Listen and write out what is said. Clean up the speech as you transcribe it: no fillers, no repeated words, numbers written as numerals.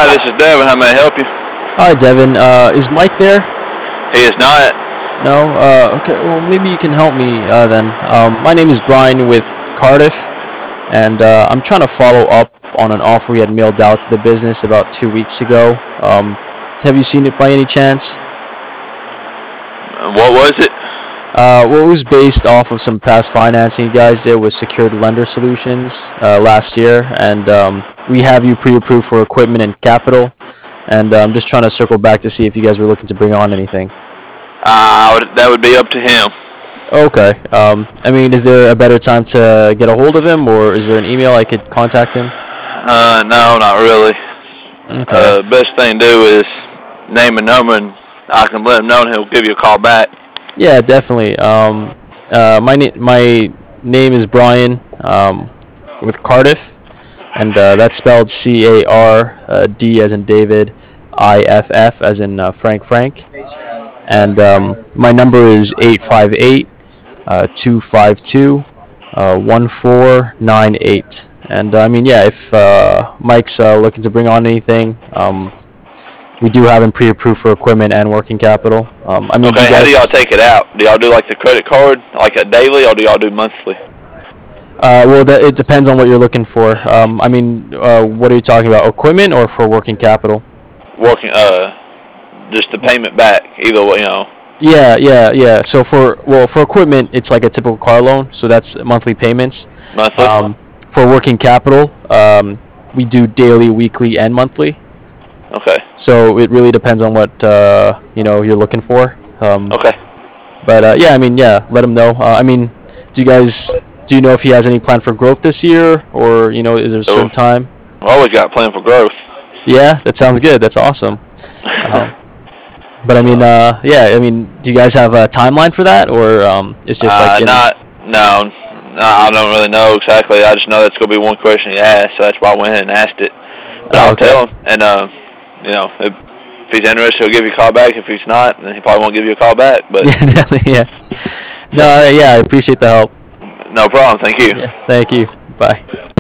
Hi, this is Devin. How may I help you? Hi, Devin. Is Mike there? He is not. No? Okay, well, maybe you can help me then. My name is Brian with Cardiff, and I'm trying to follow up on an offer we had mailed out to the business about 2 weeks ago. Have you seen it by any chance? What was it? Well, it was based off of some past financing you guys did with Secured Lender Solutions last year, and we have you pre-approved for equipment and capital, and I'm just trying to circle back to see if you guys were looking to bring on anything. That would be up to him. Okay. I mean, is there a better time to get a hold of him, or is there an email I could contact him? No, not really. Okay. Best thing to do is name a number, and I can let him know, and he'll give you a call back. Yeah, definitely. My name is Brian with Cardiff, and that's spelled Card, as in David, IFF as in Frank. And my number is 858 252 1498. And I mean, yeah, if Mike's looking to bring on anything, we do have him pre-approved for equipment and working capital. I mean, Okay, how do y'all take it out? Do y'all do like the credit card, like a daily, or do y'all do monthly? Well, it depends on what you're looking for. I mean, what are you talking about? Equipment or for working capital? Working, just the payment back, either way, Yeah. So for equipment, it's like a typical car loan. So that's monthly payments. monthly. For working capital, we do daily, weekly, and monthly. Okay. So it really depends on what you're looking for. Okay. But yeah, I mean, yeah, let him know. I mean, do you know if he has any plan for growth this year, or is there a certain time? I always got a plan for growth. Yeah, that sounds good. That's awesome. But I mean, yeah, I mean, do you guys have a timeline for that, or it's just like No, I don't really know exactly. I just know that's gonna be one question he asked, so that's why I went ahead and asked it. But I'll okay. tell him, and if he's interested, he'll give you a call back. If he's not, then he probably won't give you a call back. But Yeah, definitely, yeah. No, yeah, I appreciate the help. no problem. Thank you. Yeah, thank you. Bye.